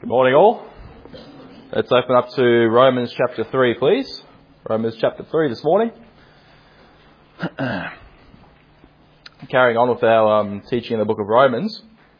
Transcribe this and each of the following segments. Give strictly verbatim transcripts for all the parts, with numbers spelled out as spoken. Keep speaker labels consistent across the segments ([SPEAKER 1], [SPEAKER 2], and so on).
[SPEAKER 1] Good morning all. Let's open up to Romans chapter three, please. Romans chapter three this morning. Carrying on with our um, teaching in the book of Romans.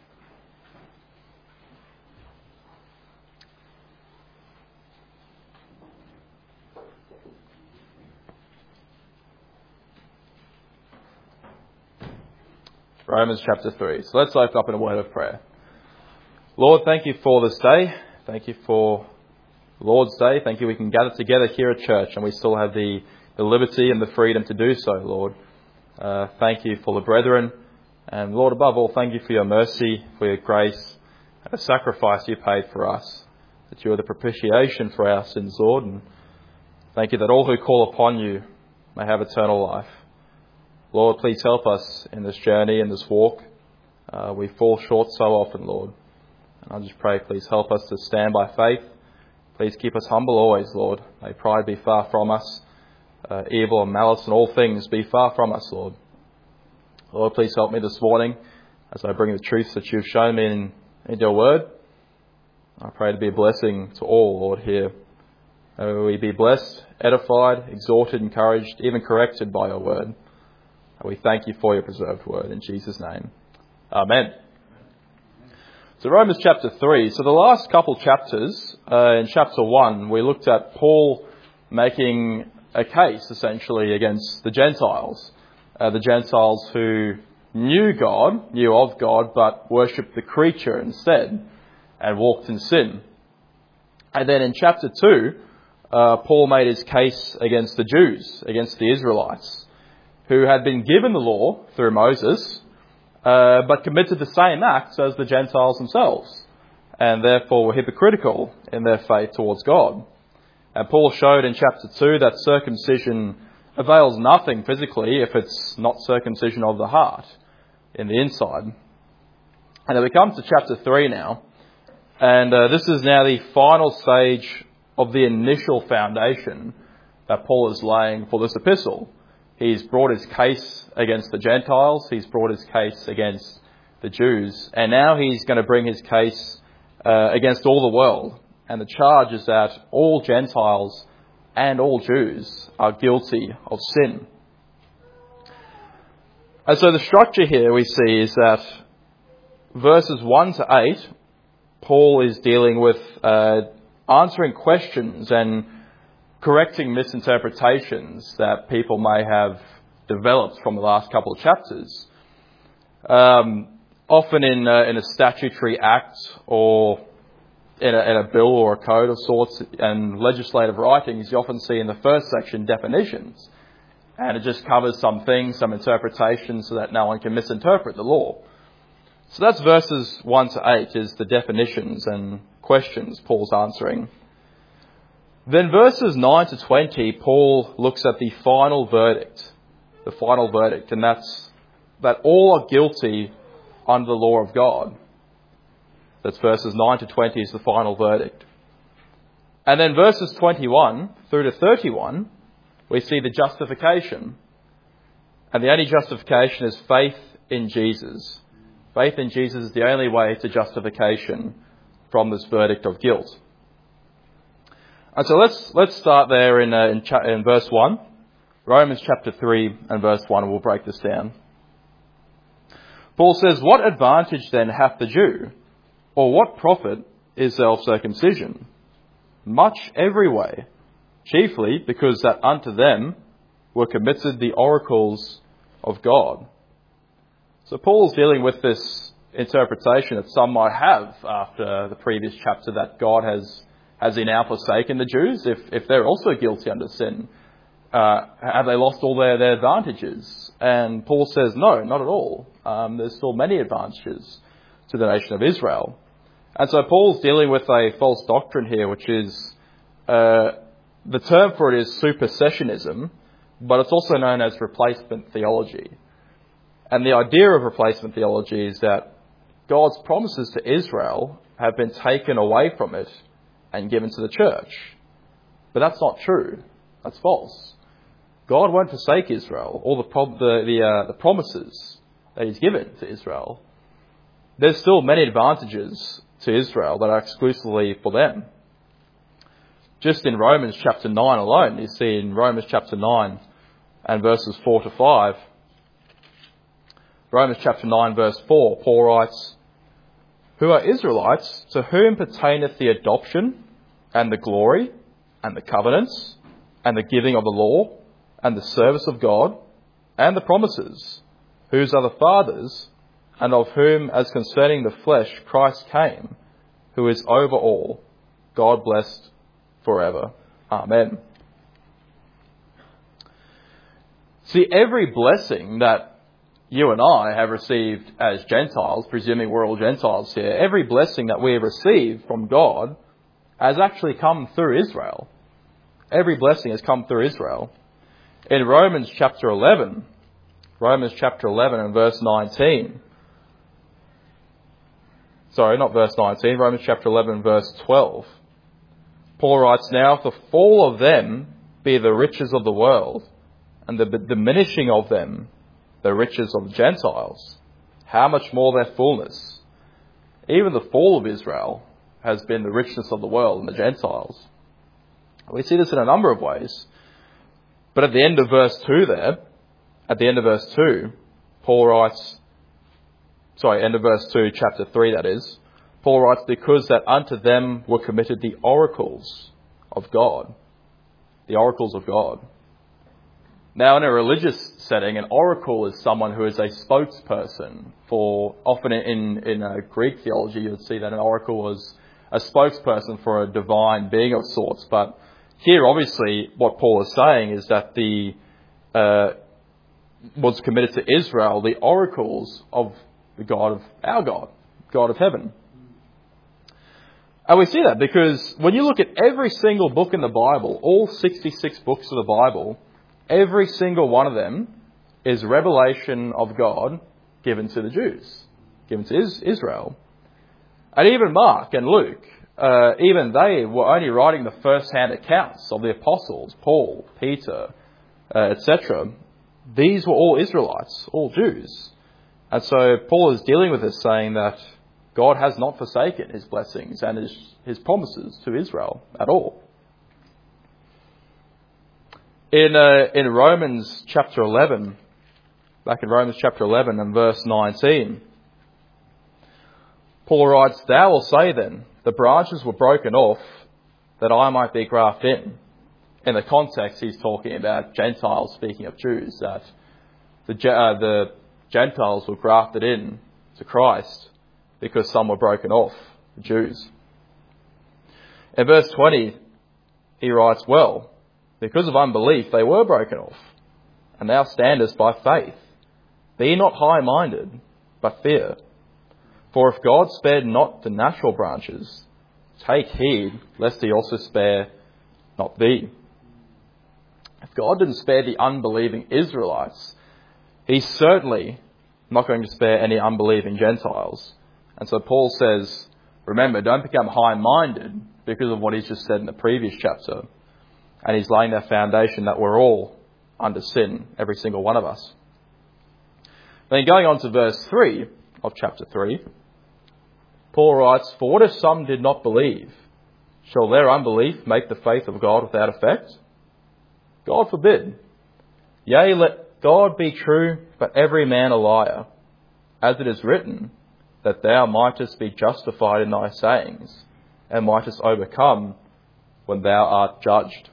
[SPEAKER 1] Romans chapter three. So let's open up in a word of prayer. Lord, thank you for this day. Thank you for Lord's Day. Thank you we can gather together here at church and we still have the, the liberty and the freedom to do so, Lord. Uh, thank you for the brethren. And Lord, above all, thank you for your mercy, for your grace, and the sacrifice you paid for us. That you are the propitiation for our sins, Lord. And thank you that all who call upon you may have eternal life. Lord, please help us in this journey, in this walk. Uh, we fall short so often, Lord. And I just pray, please help us to stand by faith. Please keep us humble always, Lord. May pride be far from us. Uh, evil and malice and all things be far from us, Lord. Lord, please help me this morning as I bring the truths that you've shown me in, in your word. I pray to be a blessing to all, Lord, here. May we be blessed, edified, exhorted, encouraged, even corrected by your word. And we thank you for your preserved word. In Jesus' name. Amen. So Romans chapter three. So the last couple chapters, uh, in chapter one, we looked at Paul making a case, essentially, against the Gentiles. Uh, the Gentiles who knew God, knew of God, but worshipped the creature instead and walked in sin. And then in chapter two, uh, Paul made his case against the Jews, against the Israelites, who had been given the law through Moses, Uh, but committed the same acts as the Gentiles themselves, and therefore were hypocritical in their faith towards God. And Paul showed in chapter two that circumcision avails nothing physically if it's not circumcision of the heart, in the inside. And then we come to chapter three now, and uh, this is now the final stage of the initial foundation that Paul is laying for this epistle. He's brought his case against the Gentiles. He's brought his case against the Jews. And now he's going to bring his case uh, against all the world. And the charge is that all Gentiles and all Jews are guilty of sin. And so the structure here we see is that verses one to eight, Paul is dealing with uh, answering questions and correcting misinterpretations that people may have developed from the last couple of chapters. Um, often in, uh, in a statutory act or in a, in a bill or a code of sorts and legislative writings, you often see in the first section definitions. And it just covers some things, some interpretations so that no one can misinterpret the law. So that's verses one to eight is the definitions and questions Paul's answering. Then verses nine to twenty, Paul looks at the final verdict, the final verdict, and that's that all are guilty under the law of God. That's verses nine to twenty is the final verdict. And then verses twenty-one through to thirty-one, we see the justification. And the only justification is faith in Jesus. Faith in Jesus is the only way to justification from this verdict of guilt. And so let's let's start there in, uh, in, cha- in verse one. Romans chapter three and verse one, and we'll break this down. Paul says, "What advantage then hath the Jew? Or what profit is self-circumcision? Much every way, chiefly because that unto them were committed the oracles of God." So Paul's dealing with this interpretation that some might have after the previous chapter that God has Has he now forsaken the Jews? If if they're also guilty under sin, uh, have they lost all their, their advantages? And Paul says, no, not at all. Um, there's still many advantages to the nation of Israel. And so Paul's dealing with a false doctrine here, which is, uh, the term for it is supersessionism, but it's also known as replacement theology. And the idea of replacement theology is that God's promises to Israel have been taken away from it and given to the church. But that's not true. That's false. God won't forsake Israel, all the pro- the the, uh, the promises that he's given to Israel. There's still many advantages to Israel that are exclusively for them. Just in Romans chapter nine alone, you see in Romans chapter nine and verses four to five, Romans chapter nine verse four, Paul writes, "Who are Israelites, to whom pertaineth the adoption and the glory and the covenants and the giving of the law and the service of God and the promises, whose are the fathers, and of whom, as concerning the flesh, Christ came, who is over all, God blessed forever. Amen." See, every blessing that you and I have received as Gentiles, presuming we're all Gentiles here, every blessing that we have received from God has actually come through Israel. Every blessing has come through Israel. In Romans chapter eleven, Romans chapter eleven and verse nineteen, sorry, not verse nineteen, Romans chapter eleven verse twelve, Paul writes, "Now if the fall of them be the riches of the world, and the diminishing of them the riches of the Gentiles, how much more their fullness? Even the fall of Israel has been the richness of the world and the Gentiles." We see this in a number of ways. But at the end of verse two there, at the end of verse two, Paul writes, sorry, end of verse two, chapter three that is, Paul writes, "Because that unto them were committed the oracles of God." The oracles of God. Now, in a religious setting, an oracle is someone who is a spokesperson for, often in, in uh, Greek theology, you would see that an oracle was a spokesperson for a divine being of sorts. But here, obviously, what Paul is saying is that the uh, was committed to Israel, the oracles of the God of our God, God of heaven. And we see that because when you look at every single book in the Bible, all sixty-six books of the Bible, every single one of them is revelation of God given to the Jews, given to Israel. And even Mark and Luke, uh, even they were only writing the first-hand accounts of the apostles, Paul, Peter, uh, et cetera. These were all Israelites, all Jews. And so Paul is dealing with this, saying that God has not forsaken his blessings and his, his promises to Israel at all. In uh, in Romans chapter eleven, back in Romans chapter eleven and verse nineteen, Paul writes, "Thou wilt say then, the branches were broken off that I might be grafted in." In the context, he's talking about Gentiles, speaking of Jews, that the uh, the Gentiles were grafted in to Christ because some were broken off, the Jews. In verse twenty, he writes, "Well, because of unbelief they were broken off, and thou standest by faith. Be not high-minded, but fear. For if God spared not the natural branches, take heed lest he also spare not thee." If God didn't spare the unbelieving Israelites, he's certainly not going to spare any unbelieving Gentiles. And so Paul says, remember, don't become high-minded because of what he's just said in the previous chapter. And he's laying that foundation that we're all under sin, every single one of us. Then going on to verse three of chapter three, Paul writes, "For what if some did not believe? Shall their unbelief make the faith of God without effect? God forbid. Yea, let God be true, but every man a liar. As it is written, that thou mightest be justified in thy sayings, and mightest overcome when thou art judged."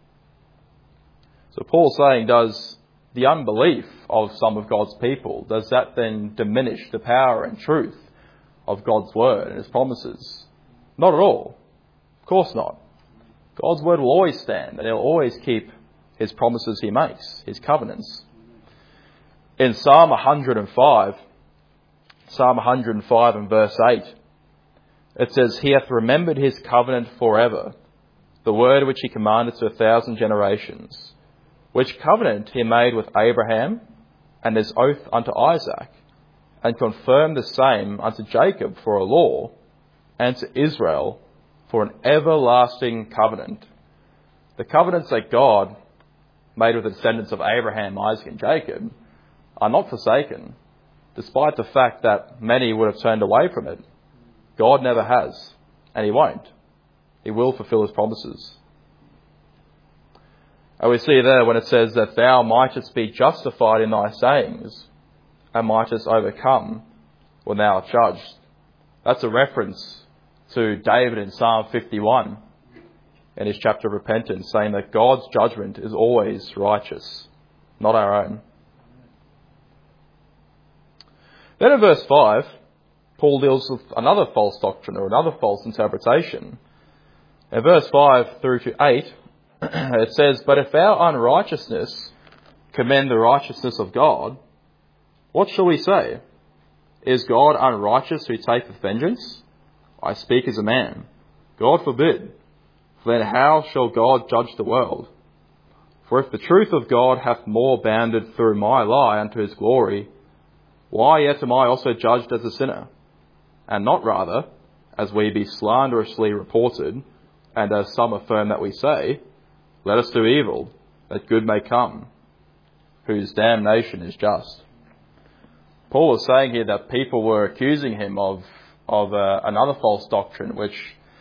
[SPEAKER 1] So Paul's saying, does the unbelief of some of God's people, does that then diminish the power and truth of God's word and his promises? Not at all. Of course not. God's word will always stand, and he'll always keep his promises he makes, his covenants. In Psalm one hundred five, Psalm one hundred five and verse eight, it says, "He hath remembered his covenant forever, the word which he commanded to a thousand generations, which covenant he made with Abraham, and his oath unto Isaac, and confirmed the same unto Jacob for a law, and to Israel for an everlasting covenant." The covenants that God made with the descendants of Abraham, Isaac, and Jacob are not forsaken, despite the fact that many would have turned away from it. God never has, and he won't. He will fulfill his promises. And we see there when it says that thou mightest be justified in thy sayings and mightest overcome when thou art judged. That's a reference to David in Psalm fifty-one in his chapter of repentance, saying that God's judgment is always righteous, not our own. Then in verse five, Paul deals with another false doctrine or another false interpretation. In verse five through to eight, it says, But if our unrighteousness commend the righteousness of God, what shall we say? Is God unrighteous who taketh vengeance? I speak as a man. God forbid. For then how shall God judge the world? For if the truth of God hath more bounded through my lie unto his glory, why yet am I also judged as a sinner? And not rather, as we be slanderously reported, and as some affirm that we say, let us do evil, that good may come, whose damnation is just. Paul is saying here that people were accusing him of, of uh, another false doctrine, which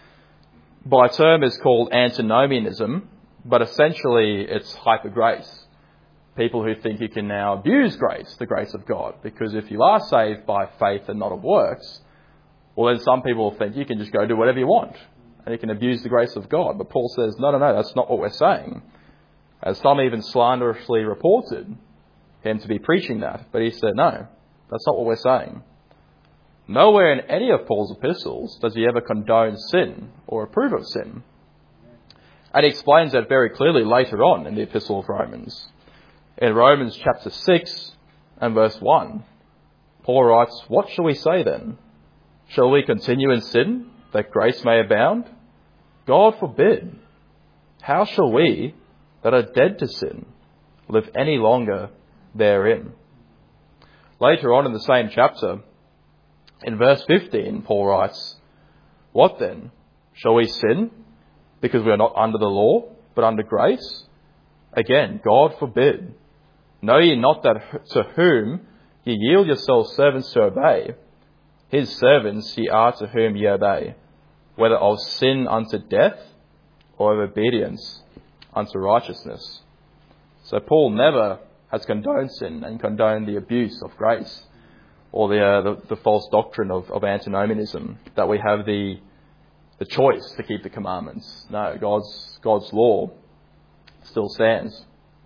[SPEAKER 1] by term is called antinomianism, but essentially it's hypergrace. People who think you can now abuse grace, the grace of God, because if you are saved by faith and not of works, well then some people think you can just go do whatever you want and you can abuse the grace of God. But Paul says, no, no, no, that's not what we're saying. As some even slanderously reported him to be preaching that, but he said, no, that's not what we're saying. Nowhere in any of Paul's epistles does he ever condone sin or approve of sin. And he explains that very clearly later on in the Epistle of Romans. In Romans chapter six and verse one, Paul writes, What shall we say then? Shall we continue in sin, that grace may abound? God forbid. How shall we, that are dead to sin, live any longer therein? Later on in the same chapter, in verse fifteen, Paul writes, What then? Shall we sin because we are not under the law, but under grace? Again, God forbid. Know ye not that to whom ye yield yourselves servants to obey, his servants ye are to whom ye obey, whether of sin unto death or of obedience unto righteousness. So Paul never has condoned sin and condoned the abuse of grace or the, uh, the, the false doctrine of, of antinomianism, that we have the, the choice to keep the commandments. No, God's, God's law still stands.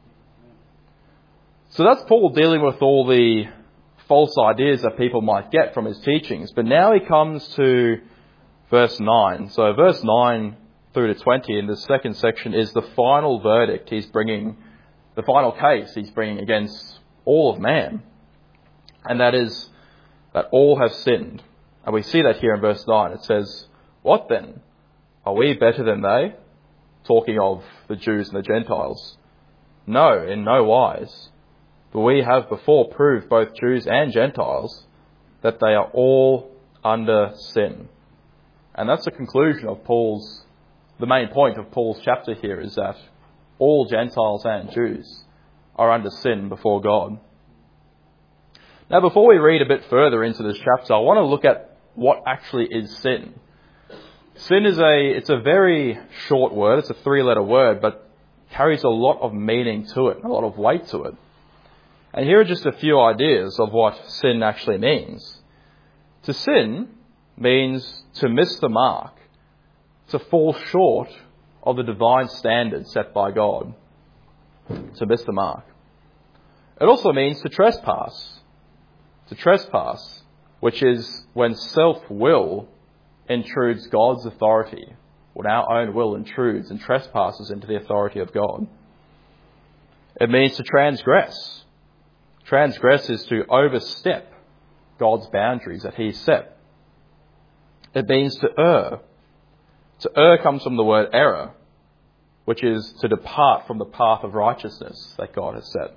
[SPEAKER 1] So that's Paul dealing with all the false ideas that people might get from his teachings. But now he comes to verse nine. So verse nine through to twenty in the second section is the final verdict he's bringing, the final case he's bringing against all of man. And that is that all have sinned. And we see that here in verse nine. It says, What then? Are we better than they? Talking of the Jews and the Gentiles. No, in no wise. For we have before proved, both Jews and Gentiles, that they are all under sin. And that's the conclusion of Paul's, the main point of Paul's chapter here, is that all Gentiles and Jews are under sin before God. Now, before we read a bit further into this chapter, I want to look at what actually is sin. Sin is a, it's a very short word, it's a three-letter word, but carries a lot of meaning to it, a lot of weight to it. And here are just a few ideas of what sin actually means. To sin means to miss the mark, to fall short of the divine standard set by God, to miss the mark. It also means to trespass, to trespass, which is when self-will intrudes God's authority, when our own will intrudes and trespasses into the authority of God. It means to transgress. Transgress is to overstep God's boundaries that He set. It means to err. To err comes from the word error, which is to depart from the path of righteousness that God has set.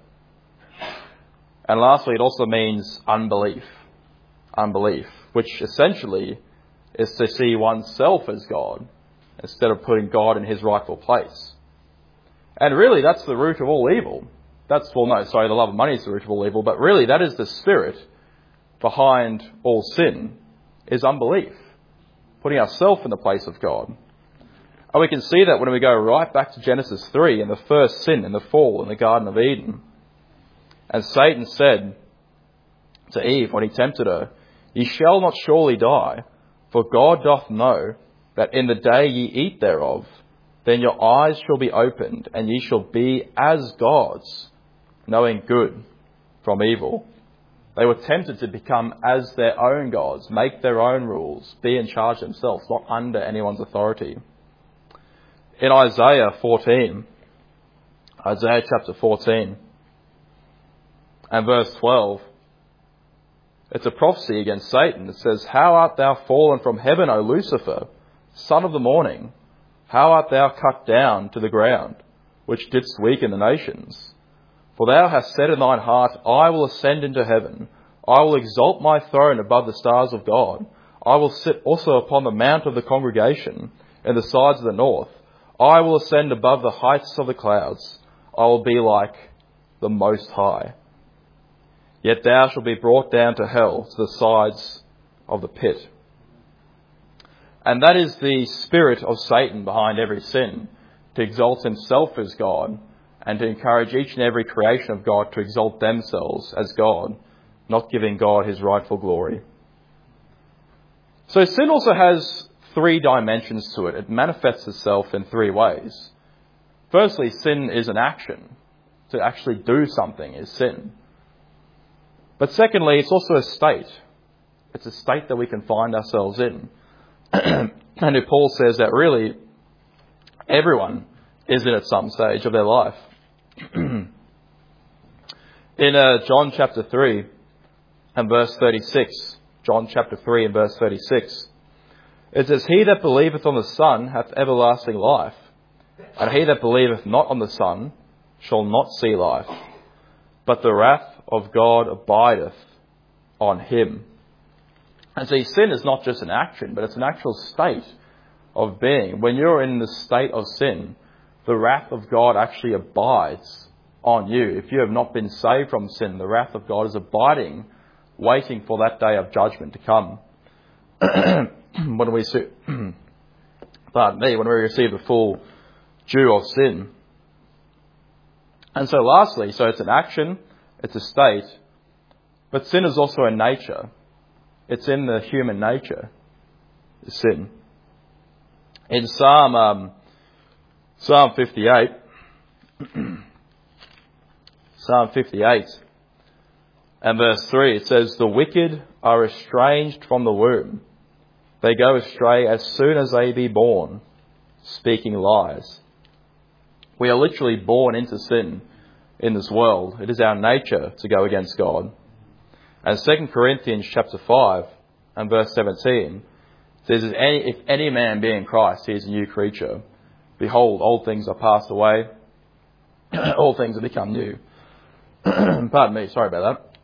[SPEAKER 1] And lastly, it also means unbelief. Unbelief, which essentially is to see oneself as God instead of putting God in His rightful place. And really, that's the root of all evil. That's, well, no, sorry, the love of money is the root of all evil, but really that is the spirit behind all sin, is unbelief. putting ourselves in the place of God. And we can see that when we go right back to Genesis three and the first sin in the fall in the Garden of Eden. And Satan said to Eve when he tempted her, "Ye shall not surely die, for God doth know that in the day ye eat thereof, then your eyes shall be opened, and ye shall be as gods, knowing good from evil." They were tempted to become as their own gods, make their own rules, be in charge themselves, not under anyone's authority. In Isaiah fourteen, Isaiah chapter fourteen, and verse twelve, it's a prophecy against Satan. It says, "How art thou fallen from heaven, O Lucifer, son of the morning? How art thou cut down to the ground, which didst weaken the nations? For thou hast said in thine heart, I will ascend into heaven. I will exalt my throne above the stars of God. I will sit also upon the mount of the congregation in the sides of the north. I will ascend above the heights of the clouds. I will be like the Most High. Yet thou shalt be brought down to hell, to the sides of the pit." And that is the spirit of Satan behind every sin, to exalt himself as God, and to encourage each and every creation of God to exalt themselves as God, not giving God his rightful glory. So sin also has three dimensions to it. It manifests itself in three ways. Firstly, sin is an action. To actually do something is sin. But secondly, it's also a state. It's a state that we can find ourselves in. And Paul says that really everyone is in at some stage of their life. In uh, John chapter three and verse thirty-six, John chapter three and verse thirty-six, it says, "He that believeth on the Son hath everlasting life, and he that believeth not on the Son shall not see life, but the wrath of God abideth on him." And see, sin is not just an action, but it's an actual state of being. When you're in the state of sin, the wrath of God actually abides on you. If you have not been saved from sin, the wrath of God is abiding, waiting for that day of judgment to come. When we see, pardon me, when we receive the full due of sin. And so lastly, so it's an action, it's a state, but sin is also a nature. It's in the human nature, sin. In Psalm um, Psalm fifty-eight, Psalm fifty-eight and verse three, it says, "The wicked are estranged from the womb. They go astray as soon as they be born, speaking lies." We are literally born into sin in this world. It is our nature to go against God. And Second Corinthians chapter five and verse seventeen says, "If any, if any man be in Christ, he is a new creature. Behold, old things are passed away. All things have become new." Pardon me, sorry about that.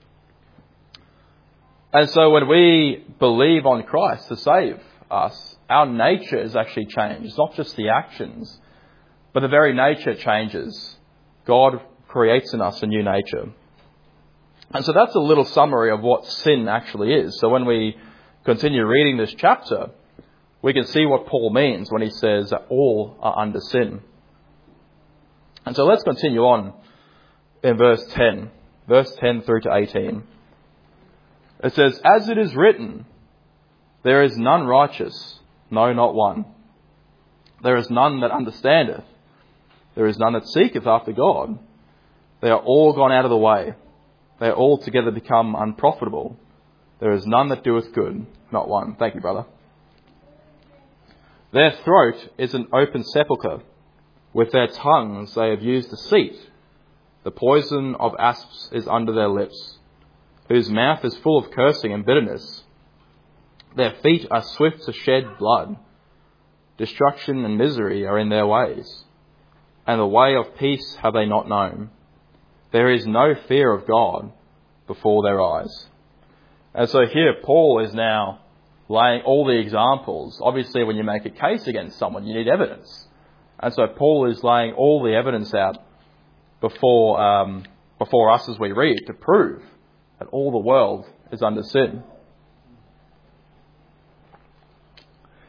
[SPEAKER 1] And so when we believe on Christ to save us, our nature is actually changed. It's not just the actions, but the very nature changes. God creates in us a new nature. And so that's a little summary of what sin actually is. So when we continue reading this chapter, we can see what Paul means when he says that all are under sin. And so let's continue on in verse ten, verse ten through to eighteen. It says, "As it is written, there is none righteous, no, not one. There is none that understandeth. There is none that seeketh after God. They are all gone out of the way. They are altogether become unprofitable. There is none that doeth good, not one." Thank you, brother. "Their throat is an open sepulchre. With their tongues they have used deceit. The poison of asps is under their lips, whose mouth is full of cursing and bitterness. Their feet are swift to shed blood. Destruction and misery are in their ways, and the way of peace have they not known. There is no fear of God before their eyes." And so here Paul is now laying all the examples. Obviously, when you make a case against someone, you need evidence. And so Paul is laying all the evidence out before um, before us as we read to prove that all the world is under sin.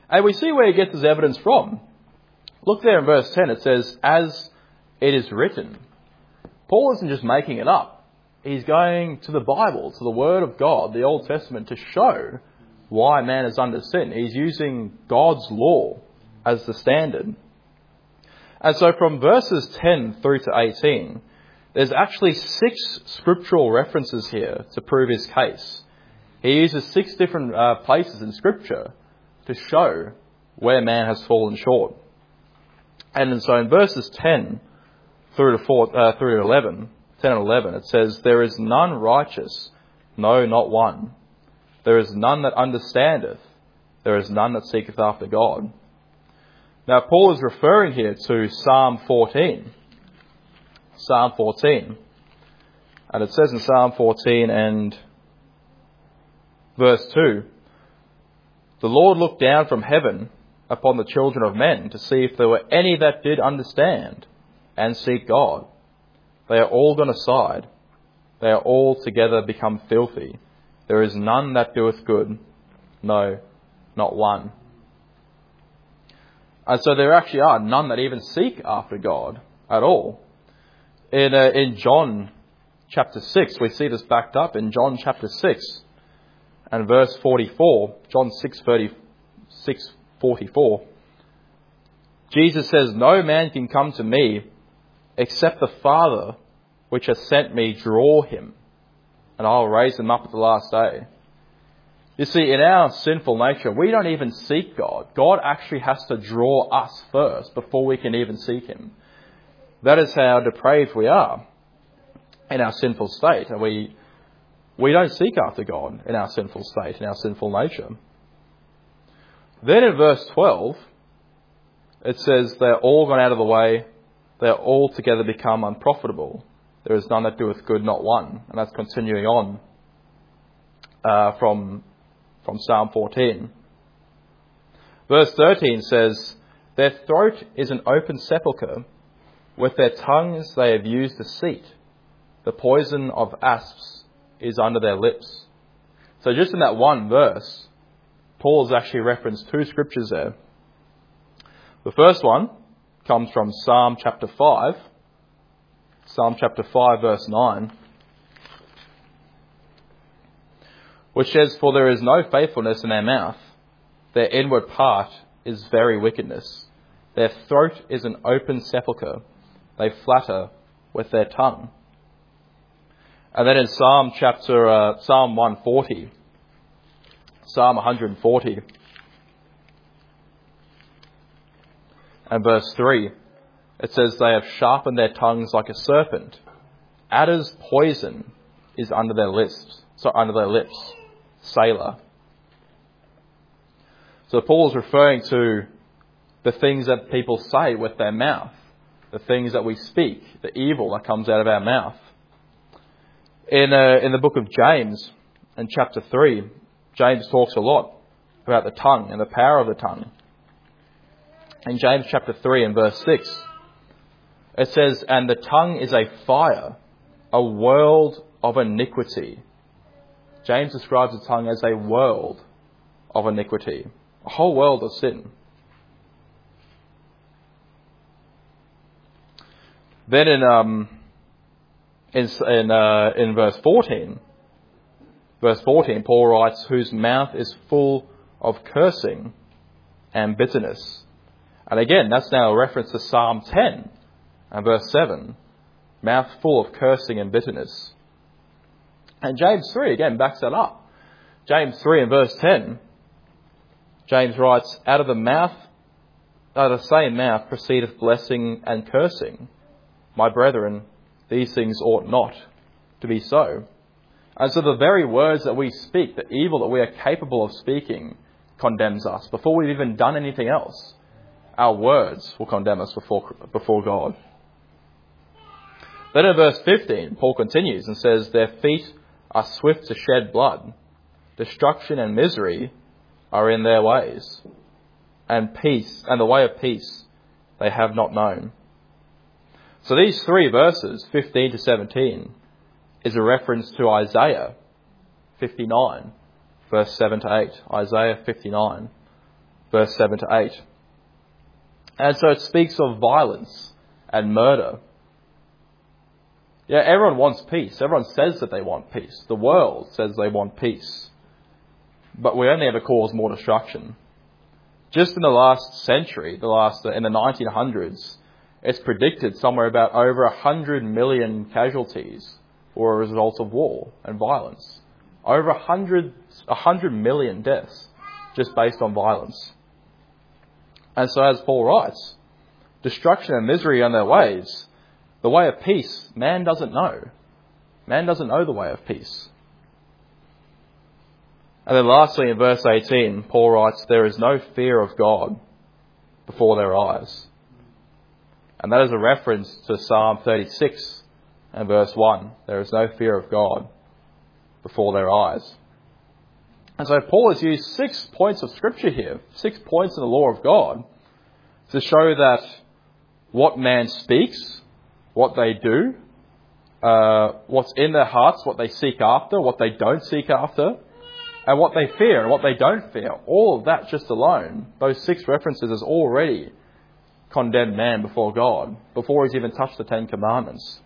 [SPEAKER 1] And we see where he gets his evidence from. Look there in verse ten, it says, as it is written. Paul isn't just making it up. He's going to the Bible, to the Word of God, the Old Testament, to show why man is under sin. He's using God's law as the standard. And so from verses ten through to eighteen, there's actually six scriptural references here to prove his case. He uses six different uh, places in Scripture to show where man has fallen short. And so in verses ten through to, four, uh, through to eleven, ten and eleven, it says, there is none righteous, no, not one. There is none that understandeth. There is none that seeketh after God. Now, Paul is referring here to Psalm fourteen. Psalm fourteen. And it says in Psalm fourteen and verse two, the Lord looked down from heaven upon the children of men to see if there were any that did understand and seek God. They are all gone aside. They are all together become filthy. There is none that doeth good. No, not one. And so there actually are none that even seek after God at all. In, uh, in John chapter six, we see this backed up in John chapter six and verse forty-four, John six, forty-four. Jesus says, no man can come to me except the Father which has sent me draw him, and I'll raise him up at the last day. You see, in our sinful nature, we don't even seek God. God actually has to draw us first before we can even seek him. That is how depraved we are in our sinful state. And we, we don't seek after God in our sinful state, in our sinful nature. Then in verse twelve, it says, they're all gone out of the way. They're all together become unprofitable. There is none that doeth good, not one. And that's continuing on uh, from, from Psalm fourteen. Verse thirteen says, their throat is an open sepulchre. With their tongues they have used deceit. The poison of asps is under their lips. So just in that one verse, Paul has actually referenced two scriptures there. The first one comes from Psalm chapter five. Psalm chapter five verse nine. Which says, for there is no faithfulness in their mouth. Their inward part is very wickedness. Their throat is an open sepulchre. They flatter with their tongue. And then in Psalm chapter, uh, Psalm one forty, Psalm one forty, and verse three, it says, they have sharpened their tongues like a serpent. Adder's poison is under their lips. So under their lips. Selah. So Paul is referring to the things that people say with their mouth. The things that we speak. The evil that comes out of our mouth. In, uh, in the book of James, in chapter three, James talks a lot about the tongue and the power of the tongue. In James chapter three and verse six, it says, and the tongue is a fire, a world of iniquity. James describes the tongue as a world of iniquity, a whole world of sin. Then in um in in, uh, in verse fourteen, verse fourteen, Paul writes, whose mouth is full of cursing and bitterness. And again, that's now a reference to Psalm ten and verse seven, mouth full of cursing and bitterness. And James three again backs that up. James three and verse ten, James writes, out of the mouth, out of the same mouth proceedeth blessing and cursing. My brethren, these things ought not to be so. And so the very words that we speak, the evil that we are capable of speaking, condemns us. Before we've even done anything else, our words will condemn us before, before God. Then in verse fifteen, Paul continues and says, their feet are swift to shed blood. Destruction and misery are in their ways. And peace, and the way of peace they have not known. So these three verses, fifteen to seventeen, is a reference to Isaiah fifty-nine, verse seven to eight. Isaiah fifty-nine. verse seven to eight. And so it speaks of violence and murder. Yeah, everyone wants peace. Everyone says that they want peace. The world says they want peace. But we only ever cause more destruction. Just in the last century, the last in the nineteen hundreds, it's predicted somewhere about over one hundred million casualties were a result of war and violence. Over one hundred, one hundred million deaths just based on violence. And so as Paul writes, destruction and misery on their ways, the way of peace, man doesn't know. Man doesn't know the way of peace. And then lastly, in verse eighteen, Paul writes, there is no fear of God before their eyes. And that is a reference to Psalm thirty-six and verse one. There is no fear of God before their eyes. And so Paul has used six points of Scripture here, six points in the law of God, to show that what man speaks, what they do, uh, what's in their hearts, what they seek after, what they don't seek after, and what they fear and what they don't fear. All of that just alone, those six references, has already condemned man before God, before he's even touched the Ten Commandments.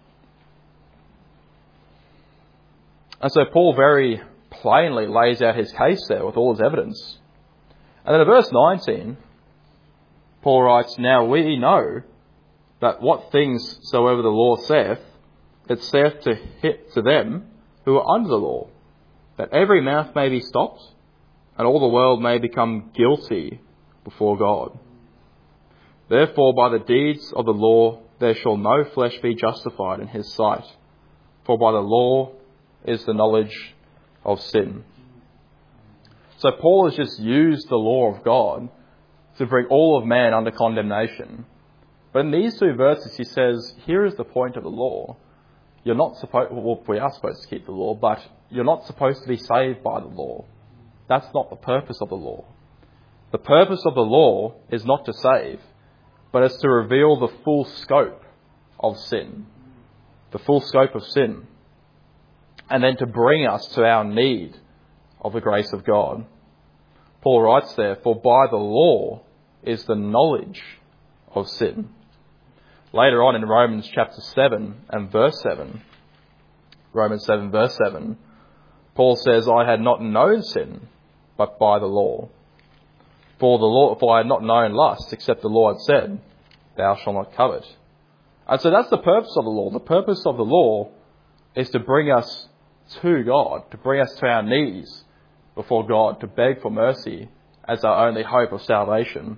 [SPEAKER 1] And so Paul very plainly lays out his case there with all his evidence. And then in verse nineteen, Paul writes, now we know that what things soever the law saith, it saith to hit to them who are under the law, that every mouth may be stopped, and all the world may become guilty before God. Therefore by the deeds of the law there shall no flesh be justified in his sight, for by the law is the knowledge of sin. So Paul has just used the law of God to bring all of man under condemnation. But in these two verses he says, here is the point of the law. You're not supposed, well, we are supposed to keep the law, but you're not supposed to be saved by the law. That's not the purpose of the law. The purpose of the law is not to save, but it's to reveal the full scope of sin. The full scope of sin. And then to bring us to our need of the grace of God. Paul writes there, for by the law is the knowledge of sin. Later on in Romans chapter seven and verse seven, Romans seven verse seven, Paul says, I had not known sin, but by the law. For the law, for I had not known lust, except the law had said, thou shalt not covet. And so that's the purpose of the law. The purpose of the law is to bring us to God, to bring us to our knees before God, to beg for mercy as our only hope of salvation.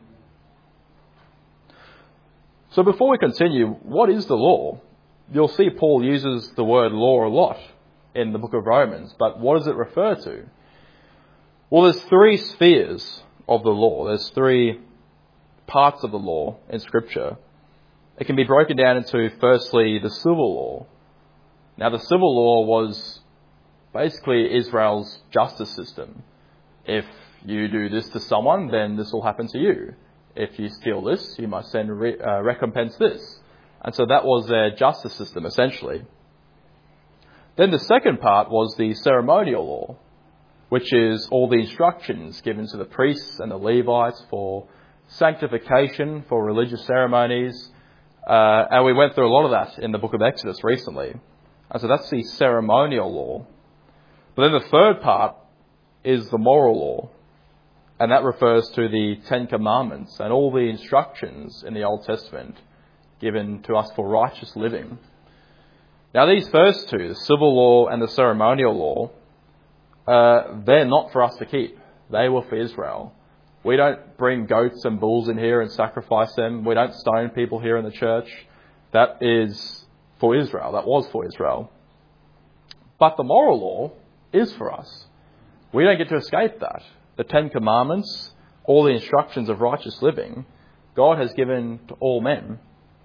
[SPEAKER 1] So before we continue, what is the law? You'll see Paul uses the word law a lot in the book of Romans, but what does it refer to? Well, there's three spheres of the law. There's three parts of the law in Scripture. It can be broken down into, firstly, the civil law. Now, the civil law was basically Israel's justice system. If you do this to someone, then this will happen to you. If you steal this, you must then re- uh, recompense this. And so that was their justice system, essentially. Then the second part was the ceremonial law, which is all the instructions given to the priests and the Levites for sanctification, for religious ceremonies. Uh, and we went through a lot of that in the book of Exodus recently. And so that's the ceremonial law. But then the third part is the moral law. And that refers to the Ten Commandments and all the instructions in the Old Testament given to us for righteous living. Now these first two, the civil law and the ceremonial law, uh, they're not for us to keep. They were for Israel. We don't bring goats and bulls in here and sacrifice them. We don't stone people here in the church. That is for Israel. That was for Israel. But the moral law is for us. We don't get to escape that. The Ten Commandments, all the instructions of righteous living, God has given to all men.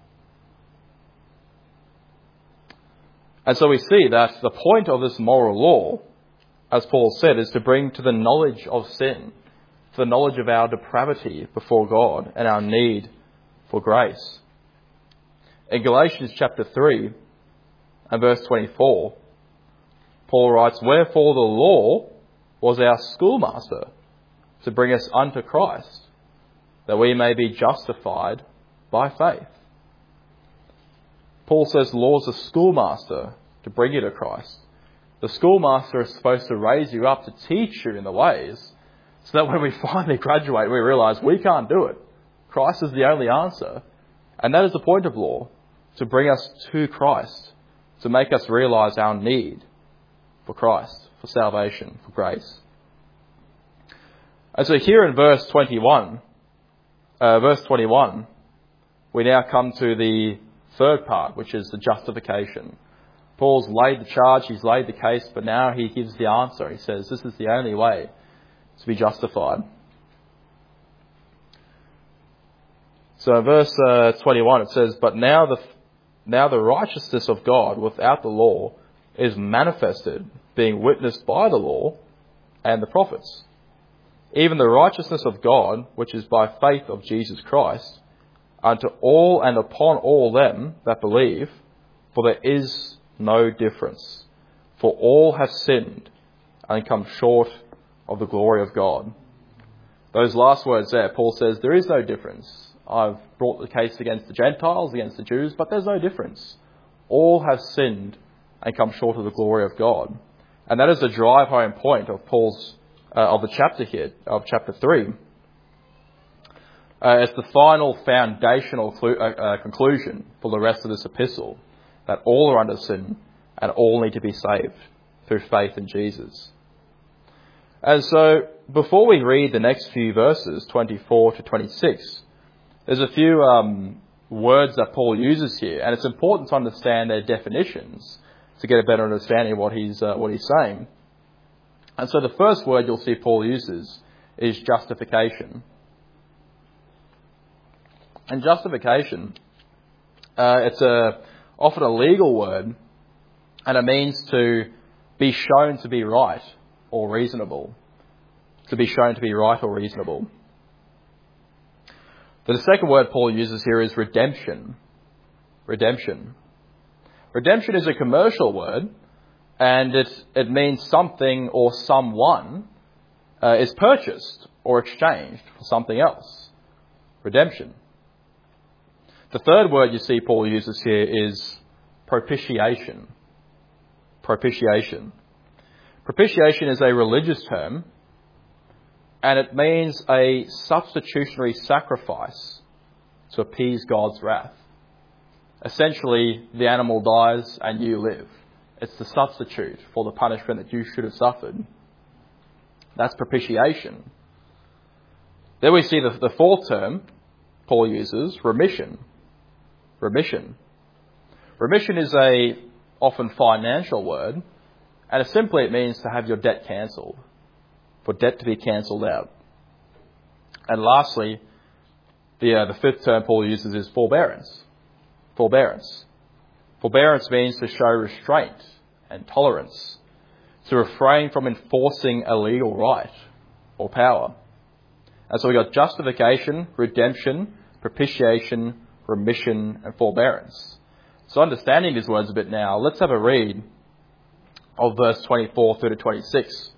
[SPEAKER 1] And so we see that the point of this moral law, as Paul said, is to bring to the knowledge of sin, to the knowledge of our depravity before God and our need for grace. In Galatians chapter three and verse twenty-four, Paul writes, wherefore the law was our schoolmaster to bring us unto Christ, that we may be justified by faith. Paul says the law is a schoolmaster to bring you to Christ. The schoolmaster is supposed to raise you up to teach you in the ways, so that when we finally graduate, we realise we can't do it. Christ is the only answer. And that is the point of law, to bring us to Christ, to make us realise our need for Christ, for salvation, for grace. And so here in verse twenty-one, uh, verse twenty-one, we now come to the third part, which is the justification. Paul's laid the charge, he's laid the case, but now he gives the answer. He says this is the only way to be justified. So in verse uh, twenty-one it says, But now the now the righteousness of God without the law is manifested, being witnessed by the law and the prophets. Even the righteousness of God, which is by faith of Jesus Christ, unto all and upon all them that believe, for there is no difference. For all have sinned and come short of the glory of God. Those last words there, Paul says, there is no difference. I've brought the case against the Gentiles, against the Jews, but there's no difference. All have sinned and come short of the glory of God. And that is the drive home point of Paul's, uh, of the chapter here, of chapter three. Uh, it's the final foundational clu- uh, uh, conclusion for the rest of this epistle, that all are under sin and all need to be saved through faith in Jesus. And so, before we read the next few verses, twenty-four to twenty-six, there's a few um, words that Paul uses here, and it's important to understand their definitions to get a better understanding of what he's uh, what he's saying. And so the first word you'll see Paul uses is justification. And justification, uh, it's a often a legal word, and it means to be shown to be right or reasonable. To be shown to be right or reasonable. The second word Paul uses here is redemption. Redemption. Redemption is a commercial word, and it, it means something or someone uh, is purchased or exchanged for something else. Redemption. The third word you see Paul uses here is propitiation. Propitiation. Propitiation is a religious term, and it means a substitutionary sacrifice to appease God's wrath. Essentially, the animal dies and you live. It's the substitute for the punishment that you should have suffered. That's propitiation. Then we see the, the fourth term Paul uses, remission. Remission. Remission is a often financial word, and simply it means to have your debt cancelled, for debt to be cancelled out. And lastly, the uh, the fifth term Paul uses is forbearance. Forbearance. Forbearance means to show restraint and tolerance, to refrain from enforcing a legal right or power. And so we've got justification, redemption, propitiation, remission, and forbearance. So understanding these words a bit now, let's have a read of verse twenty-four through to twenty-six.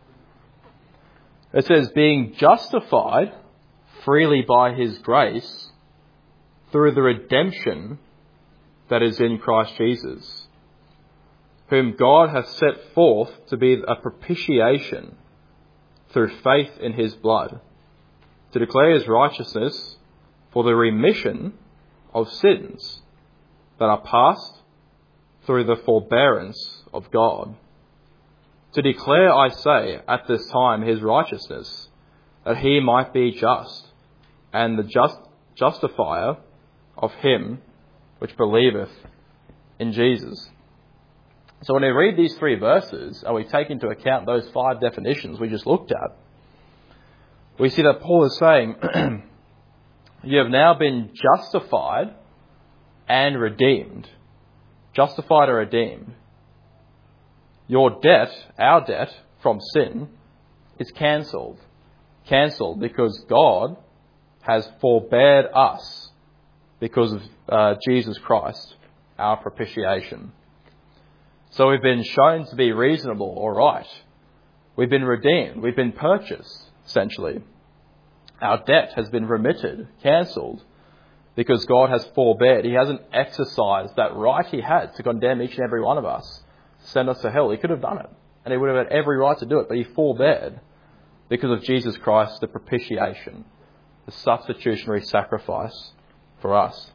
[SPEAKER 1] It says, being justified freely by his grace through the redemption that is in Christ Jesus, whom God hath set forth to be a propitiation through faith in his blood, to declare his righteousness for the remission of sins that are past through the forbearance of God. To declare, I say, at this time his righteousness, that he might be just, and the just justifier of him which believeth in Jesus. So when we read these three verses, and we take into account those five definitions we just looked at, we see that Paul is saying, you have now been justified and redeemed. Justified or redeemed. Your debt, our debt from sin, is cancelled. Cancelled because God has forbeared us because of uh, Jesus Christ, our propitiation. So we've been shown to be reasonable or right. We've been redeemed. We've been purchased, essentially. Our debt has been remitted, cancelled, because God has forbeared. He hasn't exercised that right he had to condemn each and every one of us, to send us to hell. He could have done it, and he would have had every right to do it, but he forbeared because of Jesus Christ, the propitiation, the substitutionary sacrifice for us.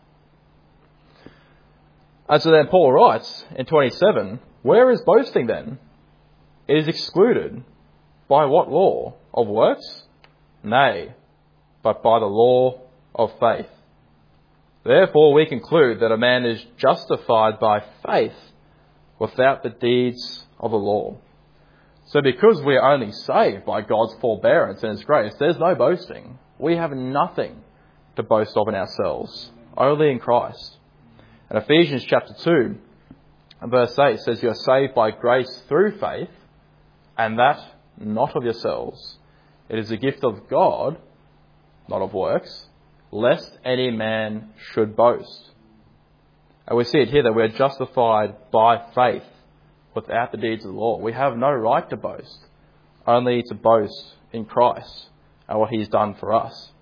[SPEAKER 1] And so then Paul writes in twenty-seven, where is boasting then? It is excluded. By what law? Of works? Nay, but by the law of faith. Therefore we conclude that a man is justified by faith without the deeds of the law. So because we are only saved by God's forbearance and His grace, there's no boasting. We have nothing to boast of in ourselves, only in Christ. And Ephesians chapter two and verse eight says, you are saved by grace through faith, and that not of yourselves. It is a gift of God, not of works, lest any man should boast. And we see it here that we are justified by faith without the deeds of the law. We have no right to boast, only to boast in Christ and what He's done for us.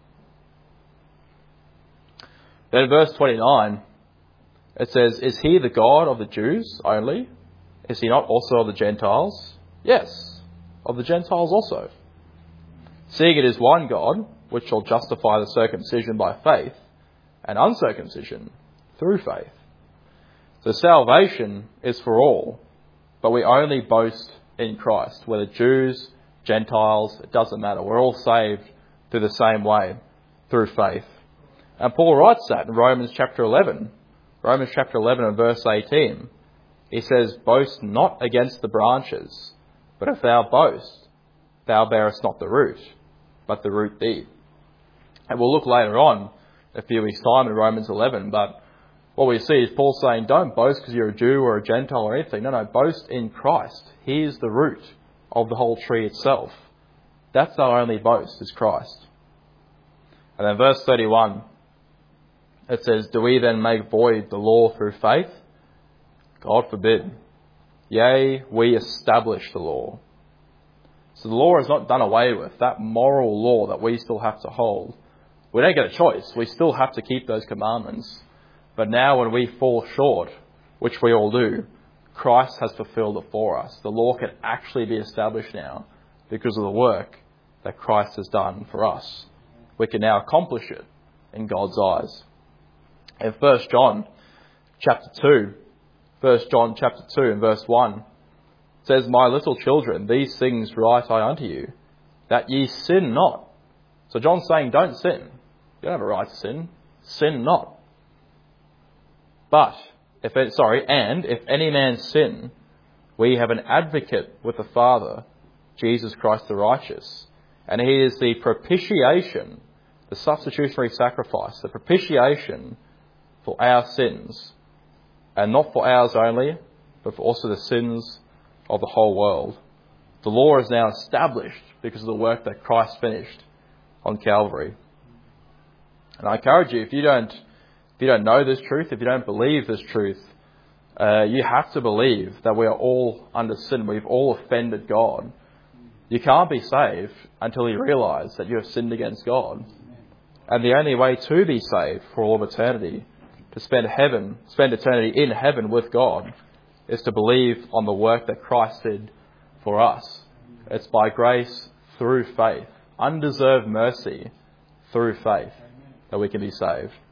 [SPEAKER 1] Then in verse twenty-nine, it says, is He the God of the Jews only? Is He not also of the Gentiles? Yes, of the Gentiles also. Seeing it is one God, which shall justify the circumcision by faith, and uncircumcision through faith. So salvation is for all, but we only boast in Christ. Whether Jews, Gentiles, it doesn't matter. We're all saved through the same way, through faith. And Paul writes that in Romans chapter eleven. Romans chapter eleven and verse eighteen. He says, boast not against the branches, but if thou boast, thou bearest not the root, but the root thee. And we'll look later on, a few weeks' time, in Romans eleven, but what we see is Paul saying, don't boast because you're a Jew or a Gentile or anything. No, no, boast in Christ. He is the root of the whole tree itself. That's our only boast, is Christ. And then verse thirty-one, it says, do we then make void the law through faith? God forbid. Yea, we establish the law. So the law is not done away with. That moral law that we still have to hold, we don't get a choice. We still have to keep those commandments. But now when we fall short, which we all do, Christ has fulfilled it for us. The law can actually be established now because of the work that Christ has done for us. We can now accomplish it in God's eyes. In First John chapter two, First John chapter two and verse one, it says, my little children, these things write I unto you, that ye sin not. So John's saying, don't sin. You don't have a right to sin. Sin not. But, if it, sorry, and if any man sin, we have an advocate with the Father, Jesus Christ the righteous. And He is the propitiation, the substitutionary sacrifice, the propitiation for our sins. And not for ours only, but for also the sins of the whole world. The law is now established because of the work that Christ finished on Calvary. And I encourage you, if you don't, if you don't know this truth, if you don't believe this truth, uh, you have to believe that we are all under sin. We've all offended God. You can't be saved until you realise that you have sinned against God. And the only way to be saved for all of eternity, to spend heaven, spend eternity in heaven with God, is to believe on the work that Christ did for us. It's by grace through faith, undeserved mercy through faith, that we can be saved.